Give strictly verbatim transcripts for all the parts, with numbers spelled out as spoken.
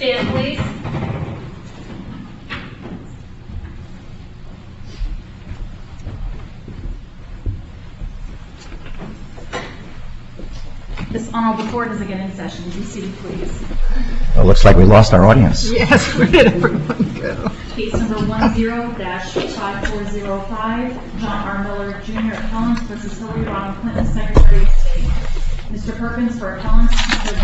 Stand, please. This honorable court is again in session. Be seated, please. Well, it looks like we lost our audience. Yes, where did everyone go? Case number one zero dash five four zero five, John R. Miller, Junior Appellants versus Hillary Rodham Clinton, Secretary of State. Mister Perkins for Appellants, Mister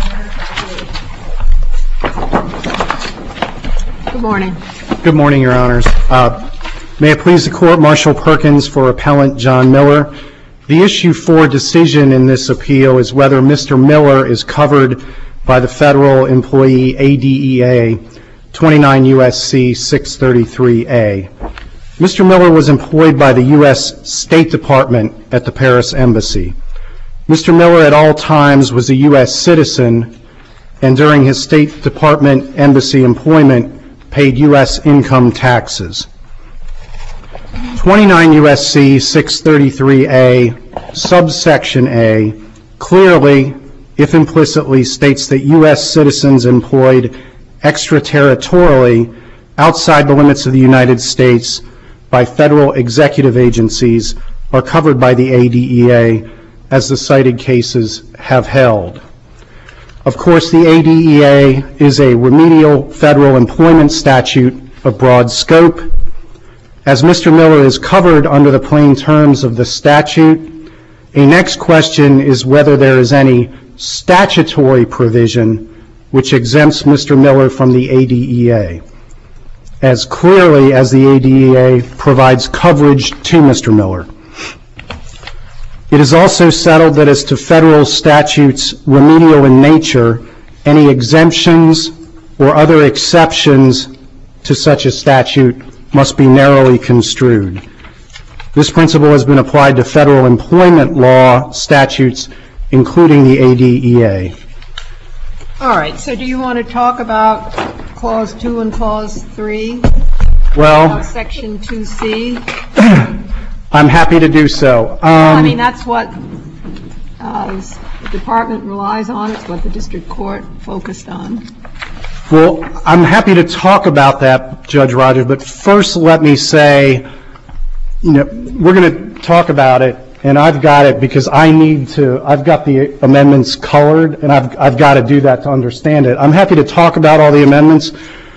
Winter, Good morning. Good morning, Your Honors. Uh, may it please the Court, Marshall Perkins for Appellant John Miller. The issue for decision in this appeal is whether Mister Miller is covered by the Federal Employee A D E A twenty-nine U S C six thirty-three A. Mister Miller was employed by the U S State Department at the Paris Embassy. Mister Miller at all times was a U S citizen, and during his State Department embassy employment paid U S income taxes. twenty-nine U S C six thirty-three A, subsection A, clearly, if implicitly, states that U S citizens employed extraterritorially outside the limits of the United States by federal executive agencies are covered by the A D E A, as the cited cases have held. Of course, the A D E A is a remedial federal employment statute of broad scope. As Mister Miller is covered under the plain terms of the statute, a next question is whether there is any statutory provision which exempts Mister Miller from the A D E A, as clearly as the A D E A provides coverage to Mister Miller. It is also settled that as to federal statutes remedial in nature, any exemptions or other exceptions to such a statute must be narrowly construed. This principle has been applied to federal employment law statutes, including the A D E A. All right, so do you want to talk about Clause two and Clause three? Well, uh, Section two C? I'm happy to do so. Um, I mean, that's what uh, the department relies on. It's what the district court focused on. Well, I'm happy to talk about that, Judge Rogers, but first let me say, you know, we're going to talk about it, and I've got it because I need to, I've got the amendments colored, and I've, I've got to do that to understand it. I'm happy to talk about all the amendments,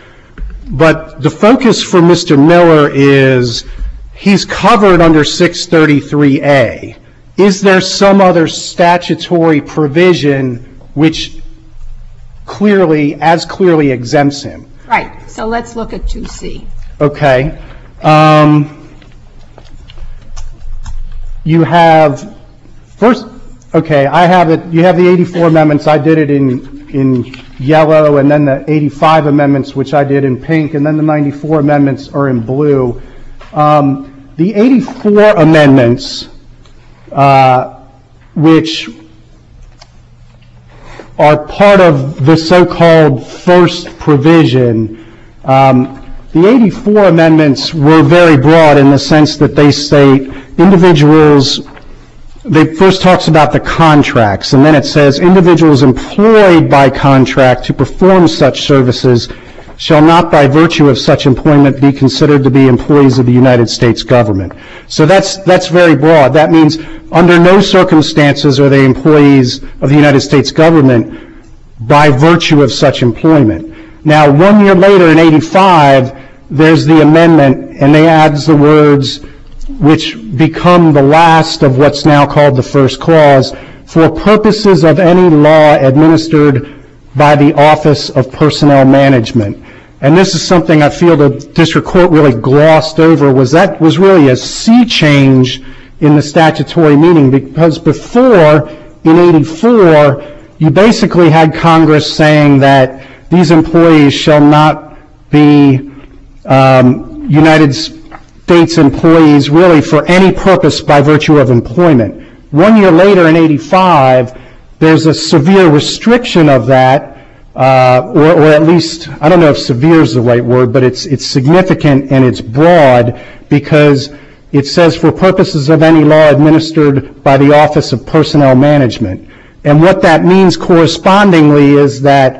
but the focus for Mister Miller is he's covered under six thirty-three A. Is there some other statutory provision which clearly, as clearly exempts him? Right. So let's look at two C. Okay. Um, you have, first, okay, I have it, you have the eighty-four amendments. I did it in, in yellow, and then the eighty-five amendments, which I did in pink, and then the ninety-four amendments are in blue. Um, the eighty-four amendments, uh, which are part of the so-called first provision. Um, the eighty-four amendments were very broad in the sense that they state individuals, they first talks about the contracts, and then it says individuals employed by contract to perform such services shall not by virtue of such employment be considered to be employees of the United States government. So that's, that's very broad. That means under no circumstances are they employees of the United States government by virtue of such employment. Now, one year later in eighty-five, there's the amendment, and they adds the words which become the last of what's now called the first clause, for purposes of any law administered by the Office of Personnel Management. And this is something I feel the district court really glossed over, was that was really a sea change in the statutory meaning, because before, in eighty-four, you basically had Congress saying that these employees shall not be um, United States employees really for any purpose by virtue of employment. One year later in eighty-five, there's a severe restriction of that, uh, or, or at least, I don't know if severe is the right word, but it's, it's significant and it's broad, because it says for purposes of any law administered by the Office of Personnel Management. And what that means correspondingly is that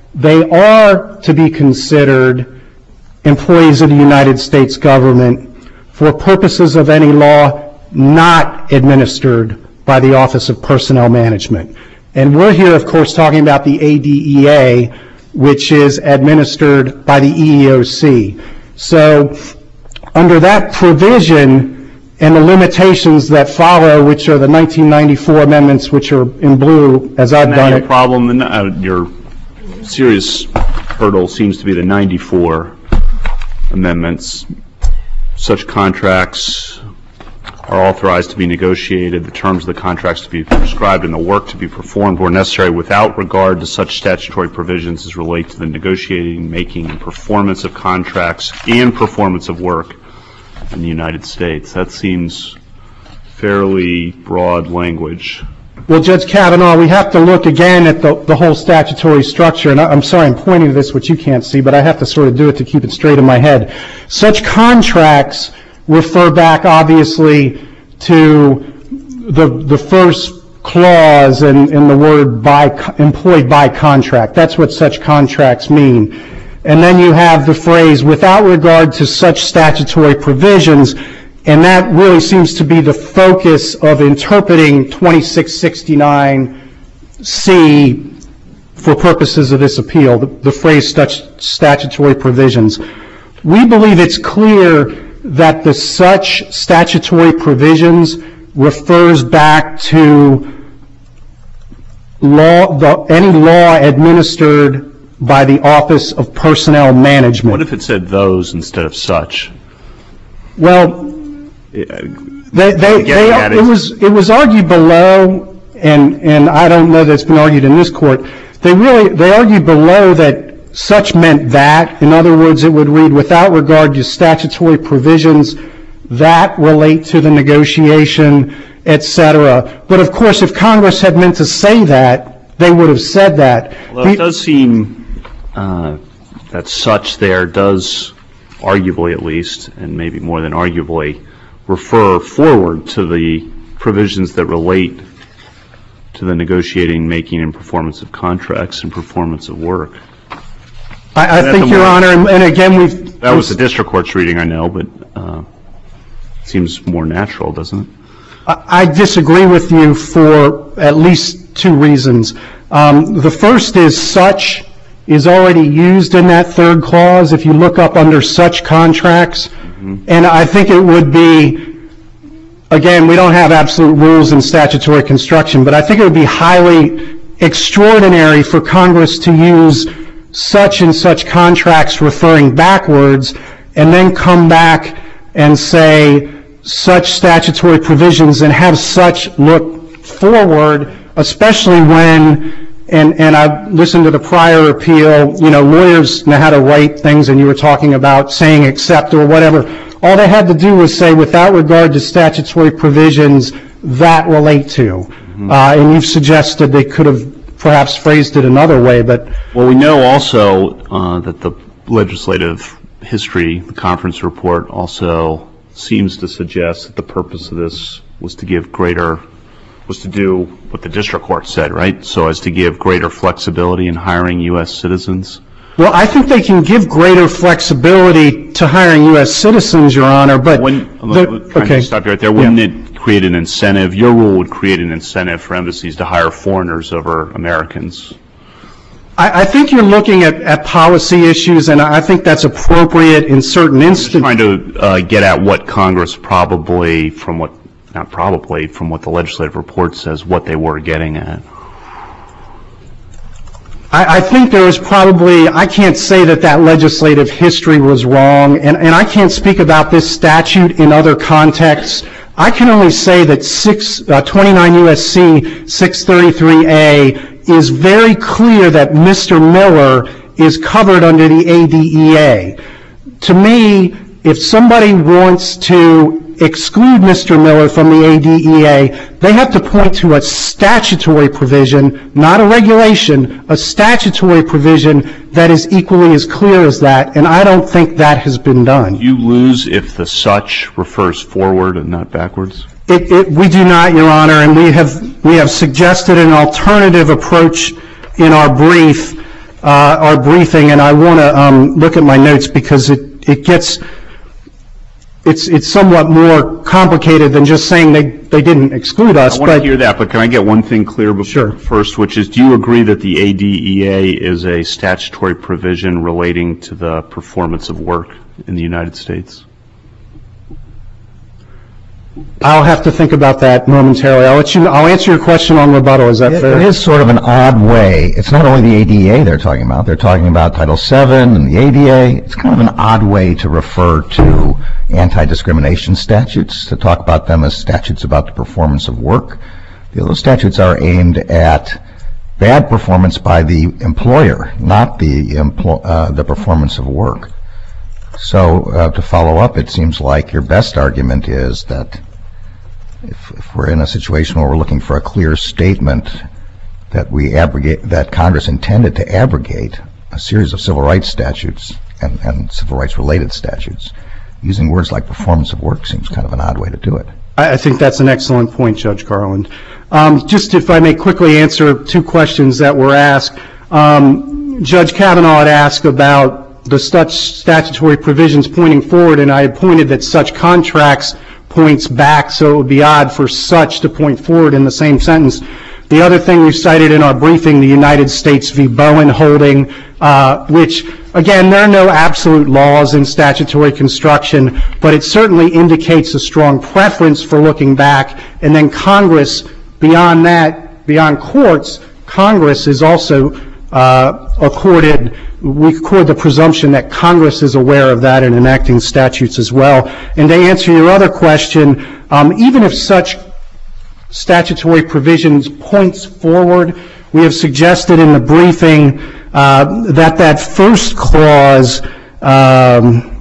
they are to be considered employees of the United States government for purposes of any law not administered by the Office of Personnel Management. And we're here, of course, talking about the A D E A, which is administered by the E E O C. So under that provision and the limitations that follow, which are the nineteen ninety-four amendments, which are in blue, as I've done Your it. problem, uh, your serious hurdle seems to be the ninety-four amendments. Such contracts are authorized to be negotiated, the terms of the contracts to be prescribed, and the work to be performed where necessary without regard to such statutory provisions as relate to the negotiating, making, and performance of contracts and performance of work in the United States. That seems fairly broad language. Well, Judge Kavanaugh, we have to look again at the, the whole statutory structure, and I, I'm sorry I'm pointing to this, which you can't see, but I have to sort of do it to keep it straight in my head. Such contracts refer back, obviously, to the the first clause in, in the word by, employed by contract. That's what such contracts mean. And then you have the phrase, without regard to such statutory provisions, and that really seems to be the focus of interpreting twenty-six sixty-nine C for purposes of this appeal, the, the phrase such statutory provisions. We believe it's clear that the such statutory provisions refers back to law, the, any law administered by the Office of Personnel Management. What if it said those instead of such? Well, they, they, they, it was it was argued below, and and I don't know that it's been argued in this court. They really they argued below that such meant that. In other words, it would read without regard to statutory provisions that relate to the negotiation, et cetera. But of course, if Congress had meant to say that, they would have said that. Well, it does seem uh, that such there does, arguably at least, and maybe more than arguably, refer forward to the provisions that relate to the negotiating, making, and performance of contracts and performance of work. I, I think, Your Honor, and, and again, we've... That was the district court's reading, I know, but uh, seems more natural, doesn't it? I, I disagree with you for at least two reasons. Um, the first is such is already used in that third clause if you look up under such contracts. Mm-hmm. And I think it would be, again, we don't have absolute rules in statutory construction, but I think it would be highly extraordinary for Congress to use such and such contracts referring backwards and then come back and say such statutory provisions and have such look forward, especially when, and, and I've listened to the prior appeal, you know, lawyers know how to write things, and you were talking about saying accept or whatever. All they had to do was say without regard to statutory provisions that relate to. Mm-hmm. Uh, and you've suggested they could have perhaps phrased it another way, but... Well, we know also uh, that the legislative history, the conference report, also seems to suggest that the purpose of this was to give greater, was to do what the district court said, right? So as to give greater flexibility in hiring U S citizens. Well, I think they can give greater flexibility to hiring U S citizens, Your Honor, but... When, the, trying okay. to stop you right there. Wouldn't yeah. it create an incentive? Your rule would create an incentive for embassies to hire foreigners over Americans. I, I think you're looking at, at policy issues, and I think that's appropriate in certain instances. Trying to uh, get at what Congress probably, from what, not probably, from what the legislative report says, what they were getting at. I, I think there is probably, I can't say that that legislative history was wrong, and, and I can't speak about this statute in other contexts. I can only say that six, uh, twenty-nine U S C six thirty-three A is very clear that Mister Miller is covered under the A D E A. To me, if somebody wants to exclude Mister Miller from the A D E A, they have to point to a statutory provision, not a regulation, a statutory provision that is equally as clear as that, and I don't think that has been done. You lose if the such refers forward and not backwards? It, it, we do not, Your Honor, and we have we have suggested an alternative approach in our brief uh, our briefing, and I want to um, look at my notes because it, it gets, it's, it's somewhat more complicated than just saying they, they didn't exclude us. I want but to hear that, but can I get one thing clear before, Sure. first, which is, do you agree that the A D E A is a statutory provision relating to the performance of work in the United States? I'll have to think about that momentarily. I'll let you, I'll answer your question on rebuttal. Is that It fair? it is sort of an odd way. It's not only the A D E A they're talking about. They're talking about Title seven and the A D A. It's kind of an odd way to refer to anti-discrimination statutes, to talk about them as statutes about the performance of work. Those statutes are aimed at bad performance by the employer, not the empl- uh, the performance of work. So uh, to follow up, it seems like your best argument is that if, if we're in a situation where we're looking for a clear statement that we abrogate, that Congress intended to abrogate a series of civil rights statutes and, and civil rights related statutes, using words like performance of work seems kind of an odd way to do it. I I think that's an excellent point, Judge Garland. Um, just if I may quickly answer two questions that were asked. Um, Judge Kavanaugh had asked about the such statutory provisions pointing forward, and I had pointed that such contracts points back, so it would be odd for such to point forward in the same sentence. The other thing we cited in our briefing, the United States v. Bowen holding, uh, which, again, there are no absolute laws in statutory construction, but it certainly indicates a strong preference for looking back. And then Congress, beyond that, beyond courts, Congress is also uh, accorded, we accord the presumption that Congress is aware of that in enacting statutes as well. And to answer your other question, um, even if such statutory provisions points forward, we have suggested in the briefing uh, that that first clause, um,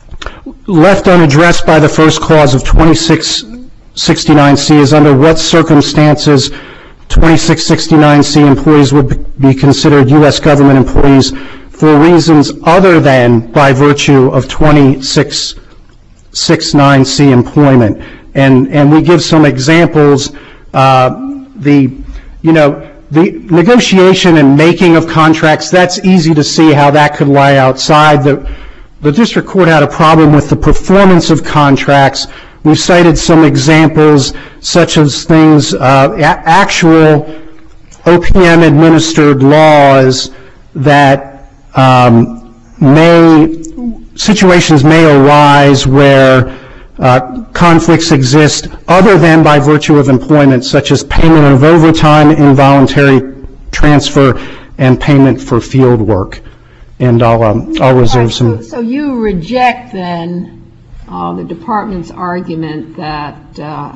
left unaddressed by the first clause of twenty-six sixty-nine C, is under what circumstances twenty-six sixty-nine C employees would be considered U S government employees for reasons other than by virtue of twenty-six sixty-nine C employment. And, and we give some examples. Uh, the, you know, the negotiation and making of contracts, that's easy to see how that could lie outside. The, the district court had a problem with the performance of contracts. We've cited some examples such as things, uh, a- actual O P M administered laws that um, may, situations may arise where Uh, conflicts exist other than by virtue of employment, such as payment of overtime, involuntary transfer, and payment for field work. And I'll, um, I'll reserve some. So, so you reject then uh, the department's argument that uh,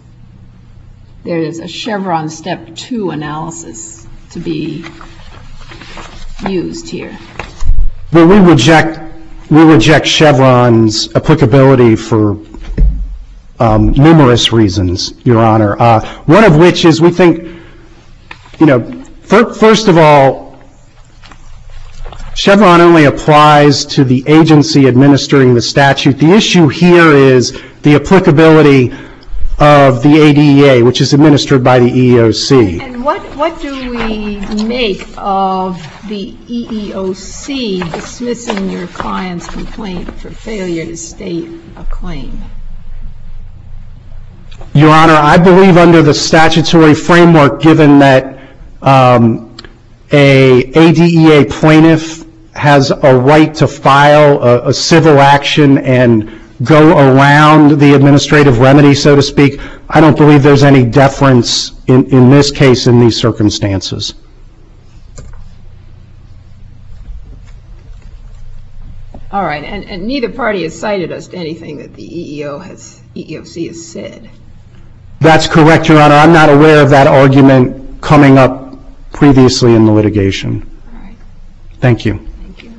there is a Chevron step two analysis to be used here. Well, we reject, we reject Chevron's applicability for Um, numerous reasons, Your Honor. Uh, one of which is we think, you know, fir- first of all, Chevron only applies to the agency administering the statute. The issue here is the applicability of the A D E A, which is administered by the E E O C. And what, what do we make of the E E O C dismissing your client's complaint for failure to state a claim? Your Honor, I believe under the statutory framework, given that um, a A D E A plaintiff has a right to file a, a civil action and go around the administrative remedy, so to speak, I don't believe there's any deference in, in this case in these circumstances. All right, and, and neither party has cited us to anything that the E E O has, E E O C has said. That's correct, Your Honor. I'm not aware of that argument coming up previously in the litigation. All right. Thank you. Thank you.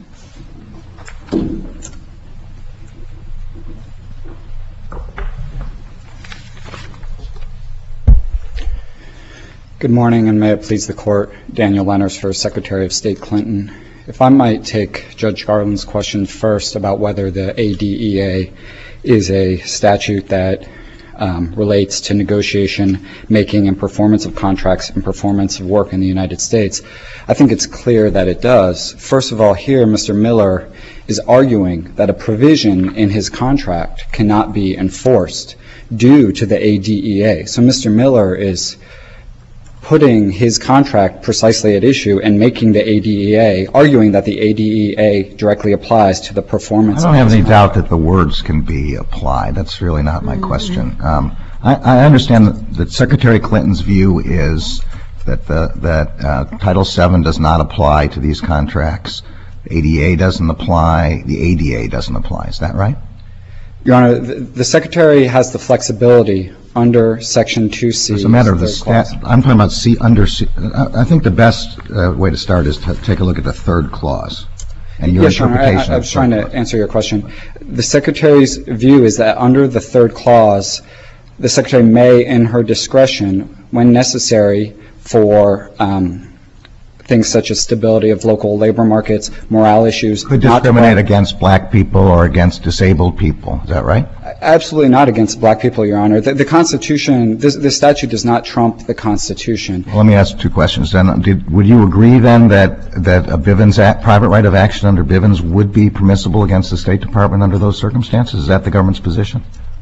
Good morning, and may it please the Court. Daniel Lenners for Secretary of State Clinton. If I might take Judge Garland's question first about whether the A D E A is a statute that um, relates to negotiation, making, and performance of contracts and performance of work in the United States. I think it's clear that it does. First of all, here Mister Miller is arguing that a provision in his contract cannot be enforced due to the A D E A. So Mister Miller is putting his contract precisely at issue and making the A D E A, arguing that the A D E A directly applies to the performance. I don't have any doubt that the words can be applied. That's really not my question. Um, I, I understand that, that Secretary Clinton's view is that the, that uh, Title seven does not apply to these contracts. The A D A doesn't apply. The A D A doesn't apply. Is that right? Your Honor, the, the Secretary has the flexibility under Section two C. It's a matter of the stat. I'm talking about C under C. I, I think the best uh, way to start is to take a look at the third clause and your yes, Your Honor, interpretation. I, I was trying to answer your question. The Secretary's view is that under the third clause, the Secretary may, in her discretion, when necessary for um, things such as stability of local labor markets, morale issues. Could discriminate against black people or against disabled people. Is that right? Absolutely not against black people, Your Honor. The, the Constitution, this, the statute does not trump the Constitution. Well, let me ask two questions then. Did, would you agree then that, that a Bivens act, private right of action under Bivens would be permissible against the State Department under those circumstances? Is that the government's position?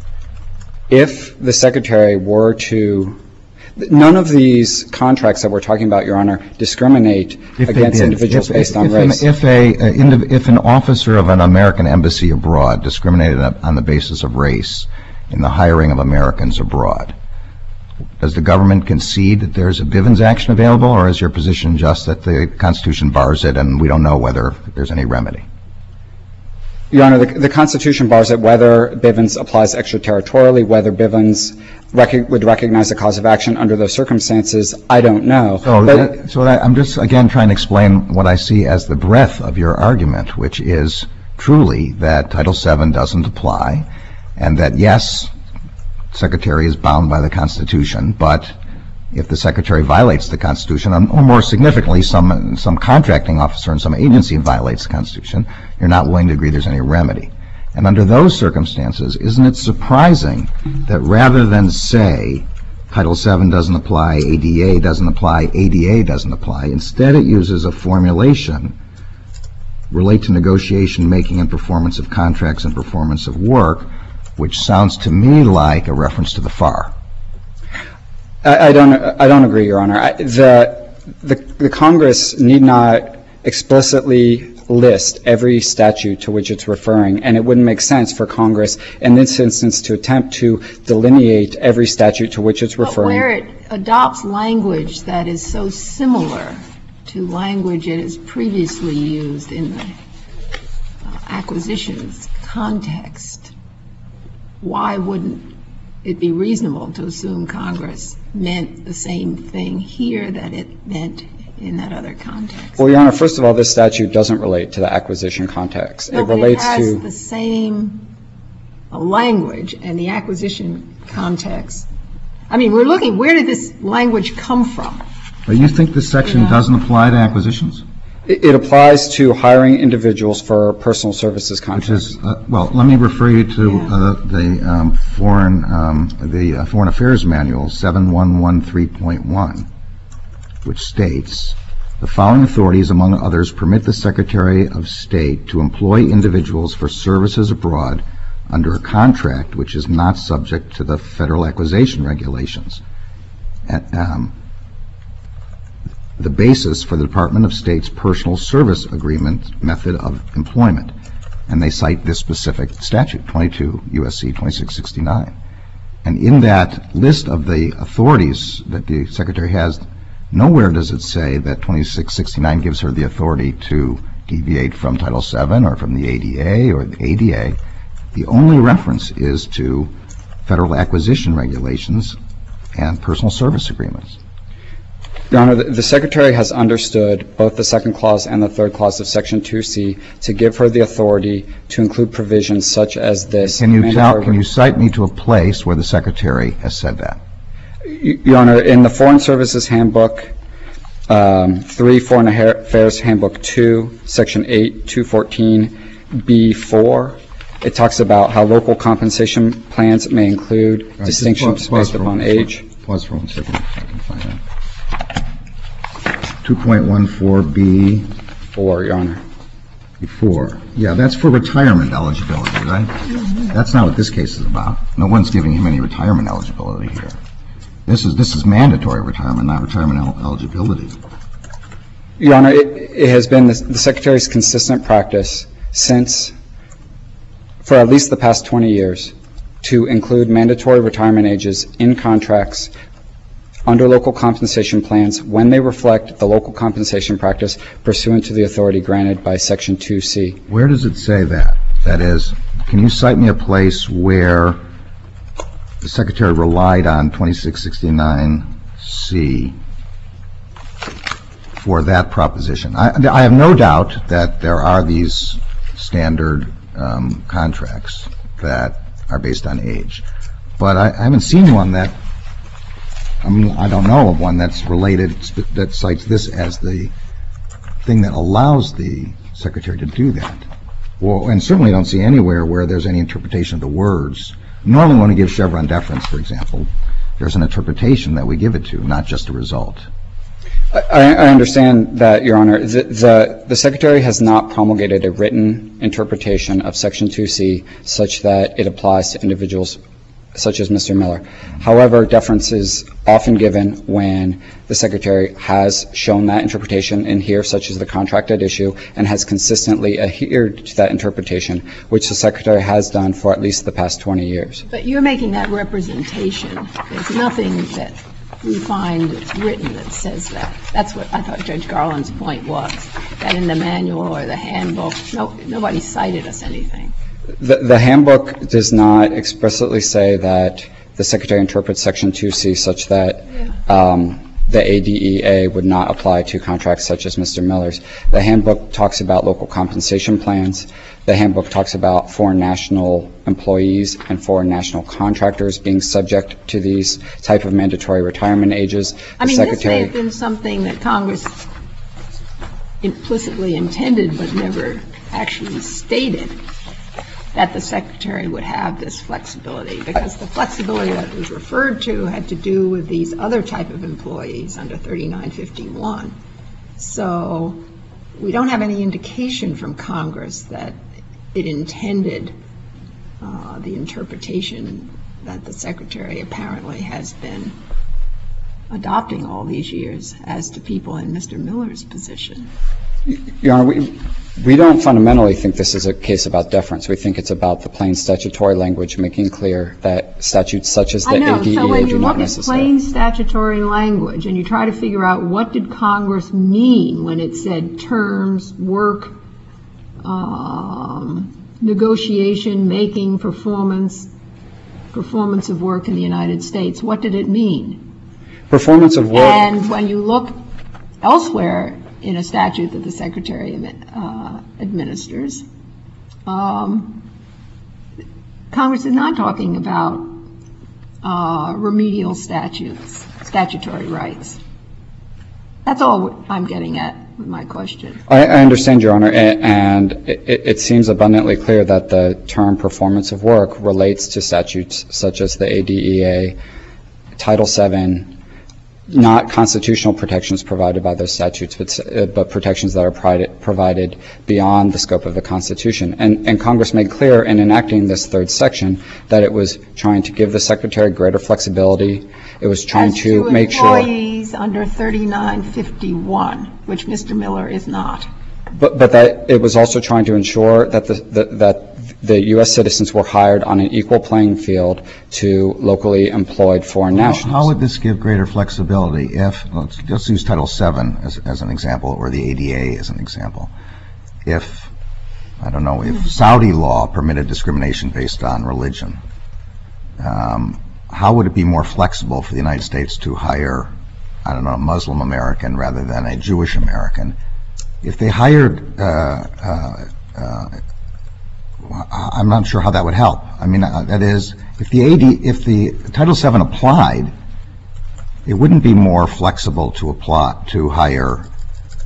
If the Secretary were to None of these contracts that we're talking about, Your Honor, discriminate if against individuals if, based if, on if race. An, if, a, uh, if an officer of an American embassy abroad discriminated on the basis of race in the hiring of Americans abroad, does the government concede that there's a Bivens action available, or is your position just that the Constitution bars it and we don't know whether there's any remedy? Your Honor, the, the Constitution bars it whether Bivens applies extraterritorially, whether Bivens rec- would recognize a cause of action under those circumstances. I don't know. So, but, that, so that, I'm just, again, trying to explain what I see as the breadth of your argument, which is truly that Title seven doesn't apply, and that, yes, Secretary is bound by the Constitution, but if the Secretary violates the Constitution, or more significantly, some some contracting officer in some agency violates the Constitution, you're not willing to agree there's any remedy. And under those circumstances, isn't it surprising that rather than say Title seven doesn't apply, A D A doesn't apply, A D A doesn't apply, instead it uses a formulation relate to negotiation, making, and performance of contracts and performance of work, which sounds to me like a reference to the F A R. I, I don't. I don't agree, Your Honor. I, the, the the Congress need not explicitly list every statute to which it's referring, and it wouldn't make sense for Congress in this instance to attempt to delineate every statute to which it's referring. But where it adopts language that is so similar to language it has previously used in the uh, acquisitions context, why wouldn't it be reasonable to assume Congress meant the same thing here that it meant in that other context? Well, Your Honor, first of all, this statute doesn't relate to the acquisition context. No, it relates but it has to the same uh, language and the acquisition context. I mean, we're looking, where did this language come from? But you think this section Yeah. doesn't apply to acquisitions? it, it applies to hiring individuals for personal services Which contracts. is, uh, well, let me refer you to uh, the um, foreign um, the uh, Foreign Affairs Manual seven one one three point one, which states, the following authorities, among others, permit the Secretary of State to employ individuals for services abroad under a contract which is not subject to the federal acquisition regulations. And, um, the basis for the Department of State's personal service agreement method of employment. And they cite this specific statute, twenty-two U S C twenty-six sixty-nine. And in that list of the authorities that the Secretary has, nowhere does it say that twenty-six sixty-nine gives her the authority to deviate from Title seven or from the A D A or the A D A. The only reference is to federal acquisition regulations and personal service agreements. Your Honor, the, the Secretary has understood both the second clause and the third clause of Section two C to give her the authority to include provisions such as this. Can you tell, can you cite me to a place where the Secretary has said that? Your Honor, in the Foreign Services Handbook, um, three Foreign Affairs Handbook two, Section eight, two fourteen B four, It talks about how local compensation plans may include Right, distinctions just pause- pause based for upon one- age. Pause for one second, if I can find that. two point one four B Four, Your Honor. four. Yeah, that's for retirement eligibility, right? That's not what this case is about. No one's giving him any retirement eligibility here. This is, this is mandatory retirement, not retirement el- eligibility. Your Honor, it, it has been the, the Secretary's consistent practice since, for at least the past twenty years, to include mandatory retirement ages in contracts under local compensation plans when they reflect the local compensation practice pursuant to the authority granted by Section two C. Where does it say that? That is, can you cite me a place where the Secretary relied on twenty-six sixty-nine C for that proposition? I, I have no doubt that there are these standard um, contracts that are based on age, but I, I haven't seen one that, I mean, I don't know of one that's related, that cites this as the thing that allows the Secretary to do that. Well, and certainly don't see anywhere where there's any interpretation of the words. Normally when we give Chevron deference, for example, there's an interpretation that we give it to, not just a result. I, I understand that, Your Honor. The, the, the Secretary has not promulgated a written interpretation of Section two C such that it applies to individuals such as Mister Miller. However, deference is often given when the Secretary has shown that interpretation in here, such as the contract at issue, and has consistently adhered to that interpretation, which the Secretary has done for at least the past twenty years. But you're making that representation. There's nothing that we find written that says that. That's what I thought Judge Garland's point was, that in the manual or the handbook, no, nobody cited us anything. The, the handbook does not explicitly say that the Secretary interprets Section two C such that um, the A D E A would not apply to contracts such as Mister Miller's. The handbook talks about local compensation plans. The handbook talks about foreign national employees and foreign national contractors being subject to these type of mandatory retirement ages. I The mean, Secretary, this may have been something that Congress implicitly intended but never actually stated, that the Secretary would have this flexibility, because the flexibility that was referred to had to do with these other type of employees under thirty-nine fifty-one. So we don't have any indication from Congress that it intended uh, the interpretation that the Secretary apparently has been adopting all these years as to people in Mister Miller's position. Your Honor, we, we don't fundamentally think this is a case about deference. We think it's about the plain statutory language making clear that statutes such as the I know, A D E A so when do you not look at necessarily. plain statutory language and you try to figure out what did Congress mean when it said terms, work, um, negotiation, making, performance, performance of work in the United States, what did it mean? Performance of work. And when you look elsewhere in a statute that the Secretary uh, administers, um, Congress is not talking about uh, remedial statutes, statutory rights. That's all I'm getting at with my question. I, I understand, Your Honor, a- and it, it seems abundantly clear that the term performance of work relates to statutes such as the A D E A, Title seven, not constitutional protections provided by those statutes, but, uh, but protections that are private, provided beyond the scope of the Constitution. And, and Congress made clear in enacting this third section that it was trying to give the Secretary greater flexibility. It was trying As to make sure. employees under thirty-nine fifty-one, which Mister Miller is not. But, but that it was also trying to ensure that the, the, that the U S citizens were hired on an equal playing field to locally employed foreign nationals. How would this give greater flexibility if, let's just use Title seven as, as an example, or the A D A as an example. If, I don't know, if Saudi law permitted discrimination based on religion, um, how would it be more flexible for the United States to hire, I don't know, a Muslim American rather than a Jewish American? If they hired, uh, uh, uh, I'm not sure how that would help. I mean, uh, that is, if the A D, if the Title seven applied, it wouldn't be more flexible to apply to hire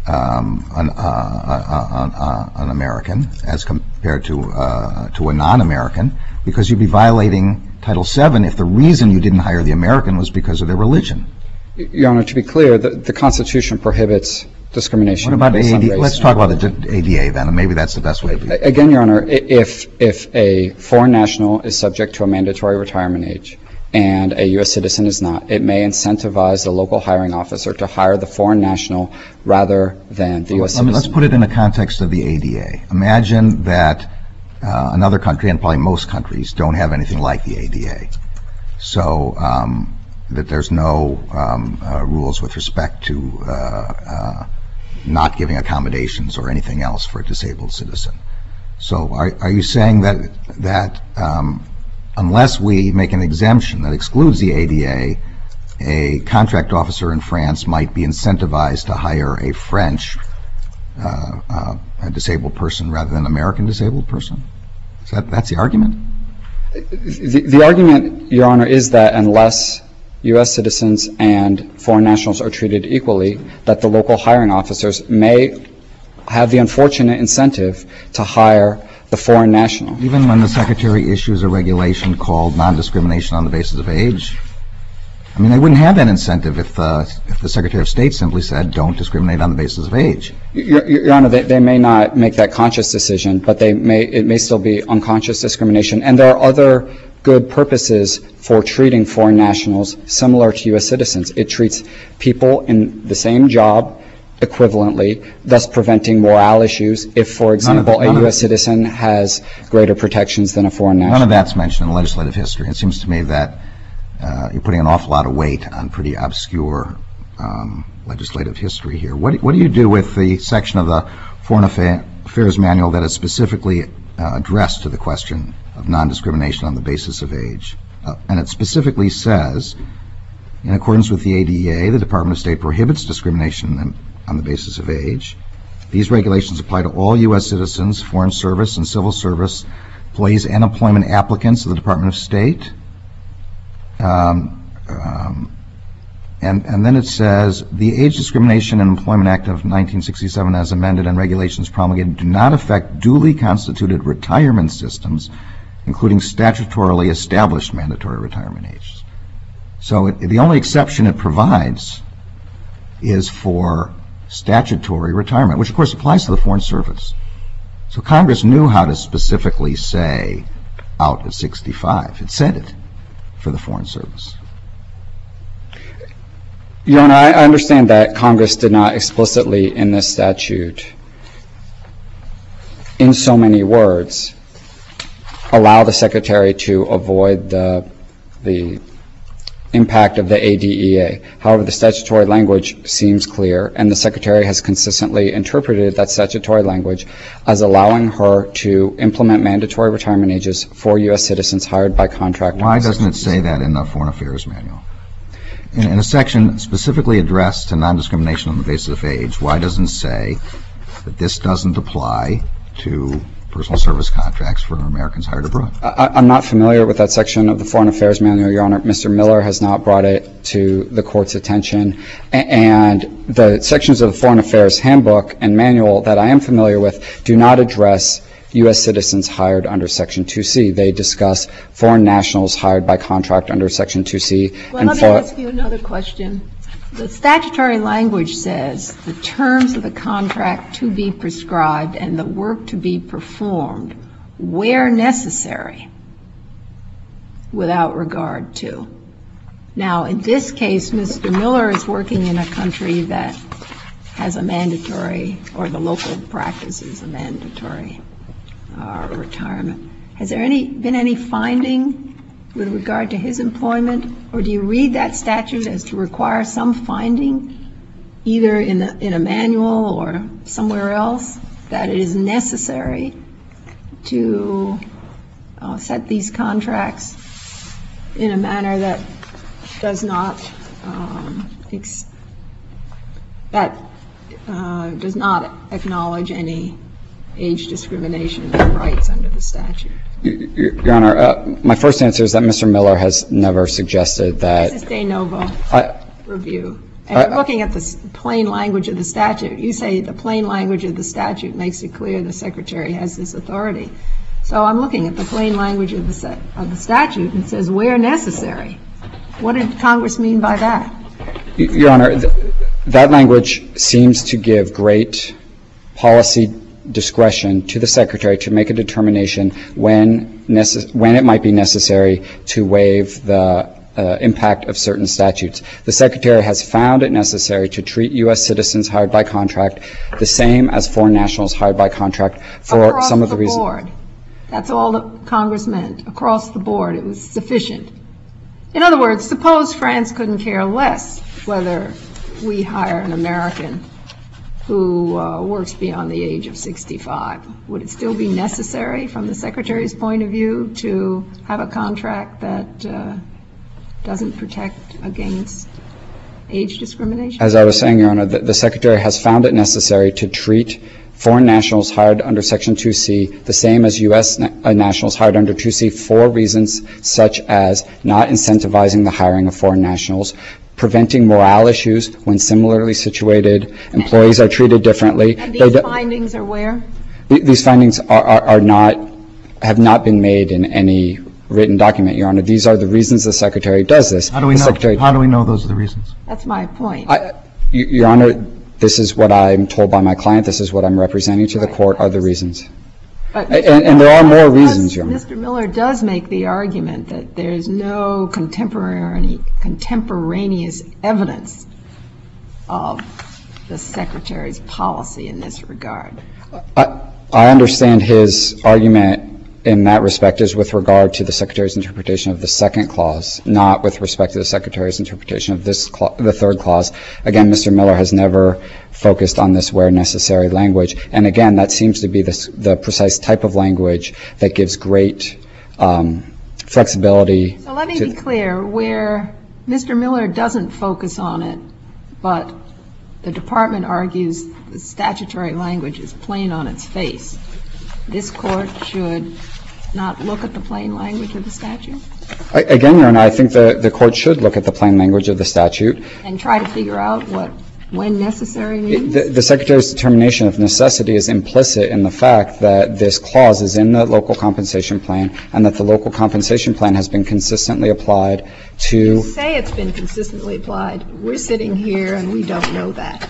um, an, uh, uh, an American as compared to uh, to a non-American, because you'd be violating Title seven if the reason you didn't hire the American was because of their religion. Your Honor, to be clear, the, the Constitution prohibits discrimination. What about based on A D A? race. Let's talk about the A D A then, and maybe that's the best way to be. Again, Your Honor, i- if if a foreign national is subject to a mandatory retirement age and a U S citizen is not, it may incentivize the local hiring officer to hire the foreign national rather than the U S I mean, let's citizen. put it in the context of the A D A. Imagine that uh, another country, and probably most countries, don't have anything like the A D A. So um, that there's no um, uh, rules with respect to uh, uh, not giving accommodations or anything else for a disabled citizen. So are, are you saying that that um, unless we make an exemption that excludes the A D A, a contract officer in France might be incentivized to hire a French uh, uh, a disabled person rather than an American disabled person? Is that that's the argument? The, the argument, Your Honor, is that unless U S citizens and foreign nationals are treated equally, that the local hiring officers may have the unfortunate incentive to hire the foreign national. Even when the Secretary issues a regulation called non-discrimination on the basis of age? I mean, they wouldn't have that incentive if, uh, if the Secretary of State simply said, don't discriminate on the basis of age. Your, Your Honor, they, they may not make that conscious decision, but they may, it may still be unconscious discrimination. And there are other good purposes for treating foreign nationals similar to U S citizens. It treats people in the same job equivalently, thus preventing morale issues if, for example, none of a it- U S citizen has greater protections than a foreign national. None of that's mentioned in legislative history. It seems to me that uh, you're putting an awful lot of weight on pretty obscure um, legislative history here. What, what do you do with the section of the Foreign Affa- Affairs Manual that is specifically uh, addressed to the question of non-discrimination on the basis of age? Uh, and it specifically says, in accordance with the A D A, the Department of State prohibits discrimination on- on the basis of age. These regulations apply to all U S citizens, foreign service and civil service employees and employment applicants of the Department of State. Um, um, and, and then it says, the Age Discrimination and Employment Act of nineteen sixty-seven as amended and regulations promulgated do not affect duly constituted retirement systems, including statutorily established mandatory retirement ages. So it, the only exception it provides is for statutory retirement, which of course applies to the Foreign Service. So Congress knew how to specifically say out at sixty-five. It said it for the Foreign Service. Your Honor, I understand that Congress did not explicitly in this statute, in so many words, allow the Secretary to avoid the, the impact of the A D E A. However, the statutory language seems clear, and the Secretary has consistently interpreted that statutory language as allowing her to implement mandatory retirement ages for U S citizens hired by contract. Why doesn't it say that in the Foreign Affairs Manual? In, in a section specifically addressed to non-discrimination on the basis of age, why doesn't it say that this doesn't apply to personal service contracts for Americans hired abroad? I, I'm not familiar with that section of the Foreign Affairs Manual, Your Honor. Mister Miller has not brought it to the Court's attention. A- and the sections of the Foreign Affairs Handbook and Manual that I am familiar with do not address U S citizens hired under Section two C. They discuss foreign nationals hired by contract under Section two C. Well, and let me for- ask you another question. The statutory language says the terms of the contract to be prescribed and the work to be performed where necessary without regard to. Now, in this case, Mister Miller is working in a country that has a mandatory, or the local practice is a mandatory uh, retirement. Has there any been any finding with regard to his employment, or do you read that statute as to require some finding, either in, the, in a manual or somewhere else, that it is necessary to uh, set these contracts in a manner that does not um, ex- that uh, does not acknowledge any age discrimination rights under the statute? Your Your Honor, uh, my first answer is that Mister Miller has never suggested that. This is de novo I, review. And you're looking at the s- plain language of the statute. You say the plain language of the statute makes it clear the Secretary has this authority. So I'm looking at the plain language of the se- of the statute and it says where necessary. What did Congress mean by that? Y- Your Honor, th- that language seems to give great policy discretion to the Secretary to make a determination when necess- when it might be necessary to waive the uh, impact of certain statutes. The Secretary has found it necessary to treat U S citizens hired by contract the same as foreign nationals hired by contract for Across some of the, the reasons. board. That's all that Congress meant. Across the board, it was sufficient. In other words, suppose France couldn't care less whether we hire an American who uh, works beyond the age of sixty-five. Would it still be necessary from the Secretary's point of view to have a contract that uh, doesn't protect against age discrimination? As I was saying, Your Honor, the, the Secretary has found it necessary to treat foreign nationals hired under Section two C the same as U S na- uh, nationals hired under two C for reasons such as not incentivizing the hiring of foreign nationals, preventing morale issues when similarly situated employees are treated differently. And They these do- findings are where? th- These findings are, are, are not, have not been made in any written document, Your Honor. These are the reasons the Secretary does this. How do we The know? Secretary- How do we know those are the reasons? That's my point. I, y- Your Honor, this is what I'm told by my client. This is what I'm representing to the Right. court are the reasons. But And, and there are more reasons, does- Your Honor. Mister Miller does make the argument that there is no contemporary, contemporaneous evidence of the Secretary's policy in this regard. I, I understand his argument in that respect is with regard to the Secretary's interpretation of the second clause, not with respect to the Secretary's interpretation of this cla- the third clause. Again, Mister Miller has never focused on this where necessary language. And again, that seems to be the, s- the precise type of language that gives great um, flexibility. So let me to- be clear, where Mister Miller doesn't focus on it, but the Department argues the statutory language is plain on its face, this Court should not look at the plain language of the statute I- Again, Your Honor, I think the, the court should look at the plain language of the statute. and try to figure out what when necessary means? The, the Secretary's determination of necessity is implicit in the fact that this clause is in the local compensation plan and that the local compensation plan has been consistently applied You to. say it's been consistently applied. We're sitting here and we don't know that.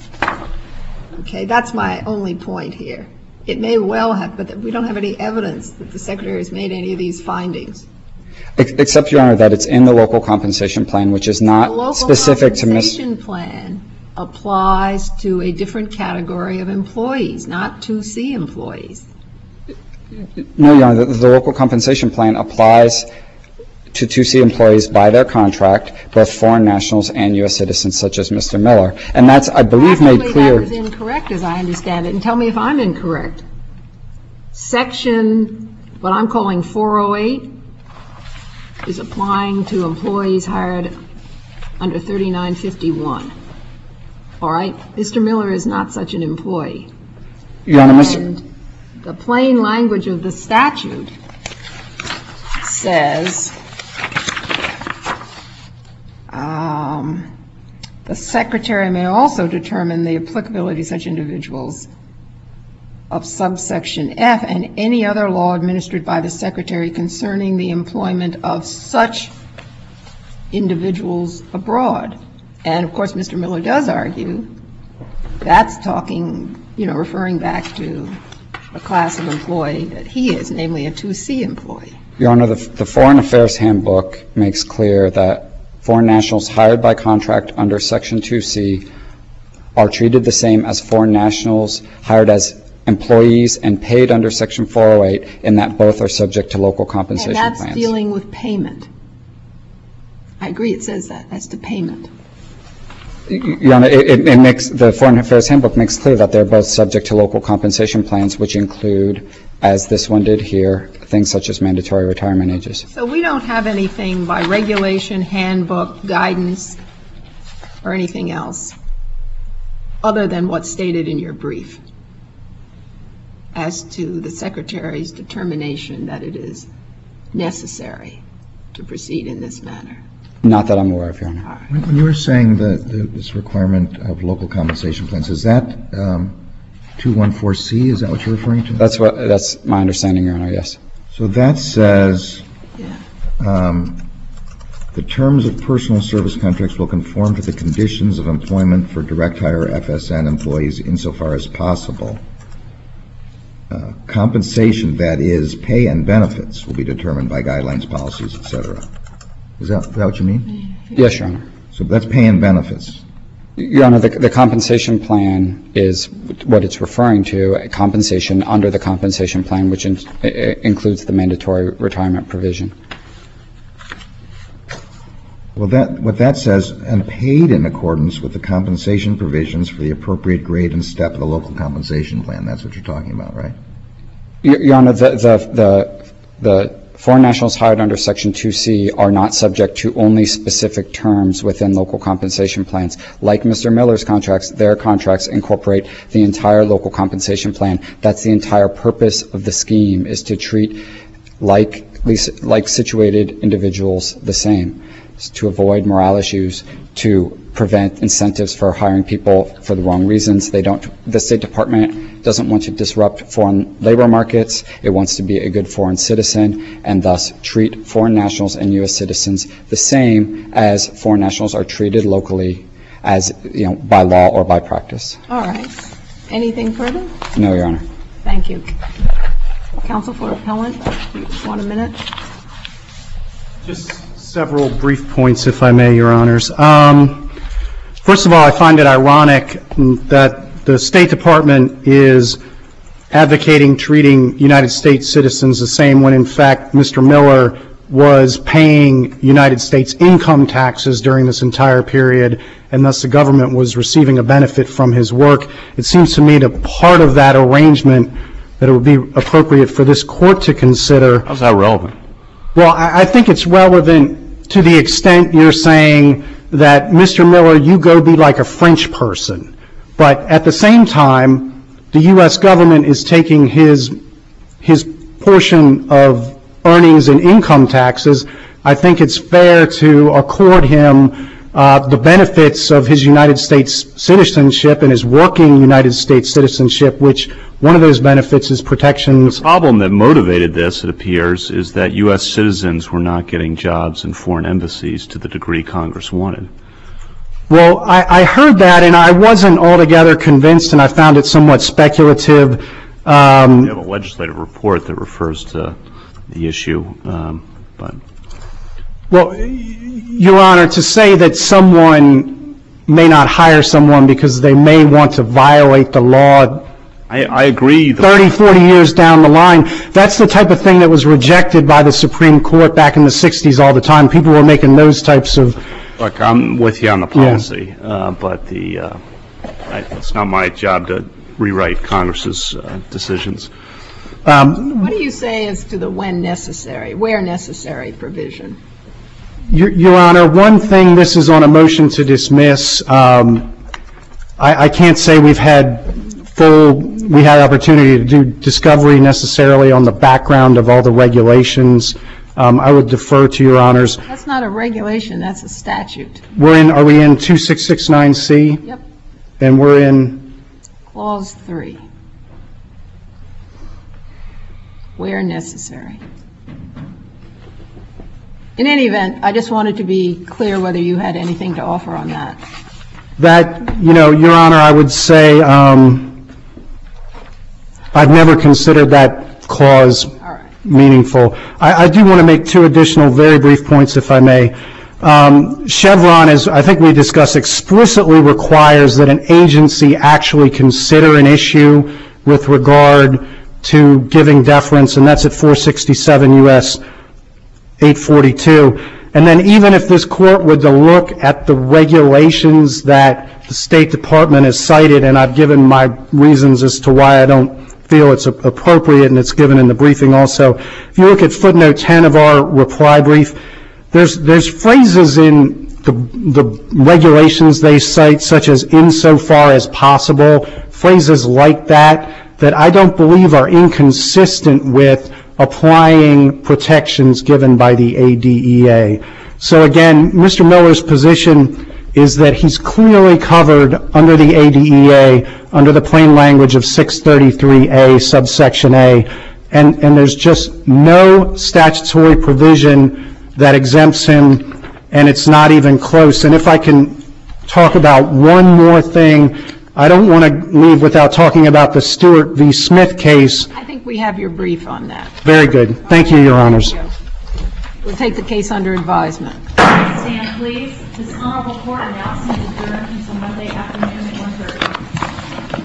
Okay, that's my only point here. It may well have, but we don't have any evidence that the Secretary has made any of these findings. Ex- Except, Your Honor, that it's in the local compensation plan, which is The not local specific to Miss. compensation plan applies to a different category of employees, not two C employees. No, Your Honor, the, the local compensation plan applies to two C employees by their contract, both foreign nationals and U S citizens such as Mister Miller. And that's, I believe, made Actually, clear. that is incorrect, as I understand it, and tell me if I'm incorrect. Section, what I'm calling four oh eight, is applying to employees hired under thirty-nine fifty-one. All right? Mister Miller is not such an employee. Your Honor, Mister And the plain language of the statute says, um, the Secretary may also determine the applicability of such individuals of subsection F and any other law administered by the Secretary concerning the employment of such individuals abroad. And of course, Mister Miller does argue that's talking, you know, referring back to a class of employee that he is, namely a two C employee. Your Honor, the, the Foreign Affairs Handbook makes clear that foreign nationals hired by contract under Section two C are treated the same as foreign nationals hired as employees and paid under Section four oh eight, in that both are subject to local compensation And that's plans. dealing with payment. I agree it says that. That's to payment. Your Honor, it, it- it makes, the Foreign Affairs Handbook makes clear that they're both subject to local compensation plans, which include, as this one did here, things such as mandatory retirement ages. So we don't have anything by regulation, handbook, guidance, or anything else, other than what's stated in your brief, as to the Secretary's determination that it is necessary to proceed in this manner. Not that I'm aware of, Your Honor. When when you were saying that the- this requirement of local compensation plans, is that um, two fourteen C, is that what you're referring to? That's what, that's my understanding, Your Honor, yes. So that says, um, the terms of personal service contracts will conform to the conditions of employment for direct hire F S N employees insofar as possible. Uh, compensation, that is, pay and benefits, will be determined by guidelines, policies, et cetera. Is that, is that what you mean? Yes, Your Honor. So that's pay and benefits. Your Honor, the, the compensation plan is what it's referring to, a compensation under the compensation plan, which in, includes the mandatory retirement provision. Well, that, what that says, and paid in accordance with the compensation provisions for the appropriate grade and step of the local compensation plan. That's what you're talking about, right? Your, Your Honor, the, the, the, the foreign nationals hired under Section two C are not subject to only specific terms within local compensation plans. Like Mister Miller's contracts, their contracts incorporate the entire local compensation plan. That's the entire purpose of the scheme, is to treat like, like situated individuals the same, to avoid morale issues, to prevent incentives for hiring people for the wrong reasons. They don't, the State Department doesn't want to disrupt foreign labor markets. It wants to be a good foreign citizen and thus treat foreign nationals and U S citizens the same as foreign nationals are treated locally as, you know, by law or by practice. All right. Anything further? No, Your Honor. Thank you. Counsel for appellant, you want a minute? Just several brief points, if I may, Your Honors. Um, first of all, I find it ironic that the State Department is advocating treating United States citizens the same when, in fact, Mister Miller was paying United States income taxes during this entire period, and thus the government was receiving a benefit from his work. It seems to me that part of that arrangement that it would be appropriate for this court to consider. How's that relevant? Well, I, I think it's relevant to the extent you're saying that, Mister Miller, you go be like a French person. But at the same time, the U S government is taking his, his portion of earnings and income taxes. I think it's fair to accord him uh, the benefits of his United States citizenship and his working United States citizenship, which one of those benefits is protections. The problem that motivated this, it appears, is that U S citizens were not getting jobs in foreign embassies to the degree Congress wanted. Well, I, I heard that, and I wasn't altogether convinced, and I found it somewhat speculative. Um, we have a legislative report that refers to the issue, um, but... Well, Your Honor, to say that someone may not hire someone because they may want to violate the law I, I agree. thirty, forty years down the line, that's the type of thing that was rejected by the Supreme Court back in the sixties all the time. People were making those types of... Look, I'm with you on the policy, yeah. uh, but the uh, I, it's not my job to rewrite Congress's uh, decisions. Um, what do you say as to the when necessary, where necessary provision? Your, Your Honor, one thing, this is on a motion to dismiss. Um, I, I can't say we've had full, we had opportunity to do discovery necessarily on the background of all the regulations. Um, I would defer to Your Honors. That's not a regulation, that's a statute. We're in, are we in two six six nine C? Yep. And we're in? Clause three. Where necessary. In any event, I just wanted to be clear whether you had anything to offer on that. That, you know, Your Honor, I would say um, I've never considered that clause meaningful. I, I do want to make two additional very brief points, if I may. Um, Chevron, as I think we discussed, explicitly requires that an agency actually consider an issue with regard to giving deference, and that's at four sixty-seven U S eight forty-two. And then even if this court were to look at the regulations that the State Department has cited, and I've given my reasons as to why I don't feel it's appropriate, and it's given in the briefing also. If you look at footnote ten of our reply brief, there's there's phrases in the the regulations they cite, such as insofar as possible, phrases like that, that I don't believe are inconsistent with applying protections given by the A D E A. So again, Mister Miller's position is that he's clearly covered under the A D E A, under the plain language of six thirty-three A subsection A, and, and there's just no statutory provision that exempts him, and it's not even close. And if I can talk about one more thing, I don't want to leave without talking about the Stewart v. Smith case. I think we have your brief on that. Very good. Thank you, Your Honors. We'll take the case under advisement. Stand, please. This honorable court now stands adjourned until Monday afternoon at one thirty.